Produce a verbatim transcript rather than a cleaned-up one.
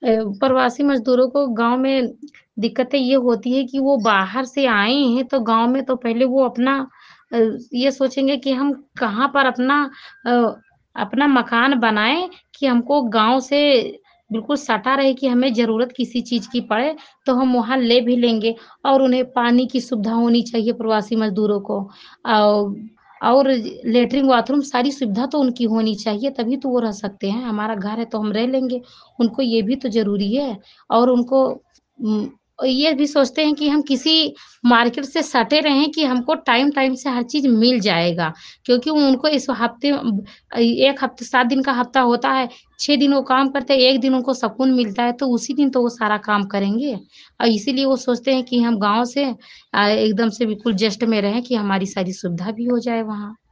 अ, प्रवासी मज़दूरों को गाँव में दिक्कतें ये होती हैं कि वो बाहर से आए हैं, तो गाँव में तो पहले वो अपना अ, ये सोचेंगे कि हम कहाँ पर अपना अ, अपना मकान बनाएँ कि हमको गाँव से बिल्कुल सटा रहे कि हमें ज़रूरत किसी चीज़ की पड़े, तो हम वहाँ ले भी लेंगे और उन्हें पानी की सुविधा होनी चाहिए प्रवासी मज़दूरों को। औ और लैट्रिन बाथरूम सारी सुविधा तो उनकी होनी चाहिए, तभी तो वो रह सकते हैं। हमारा घर है तो हम रह लेंगे। उनको ये भी तो ज़रूरी है और उनको उम, ये भी सोचते हैं कि हम किसी मार्केट से सटे रहें कि हमको टाइम-टाइम से हर चीज़ मिल जाएगा, क्योंकि उनको इस हफ़्ते अ, एक हफ़्ते सात दिन का हफ़्ता होता है, छह दिन वो काम करते हैं, एक दिन उनको सुकून मिलता है, तो उसी दिन तो वो सारा काम करेंगे और इसीलिए वो सोचते हैं कि हम गाँव से अ, एकदम से बिल्कुल जस्ट में रहें कि हमारी सारी सुविधा भी हो जाए वहाँ।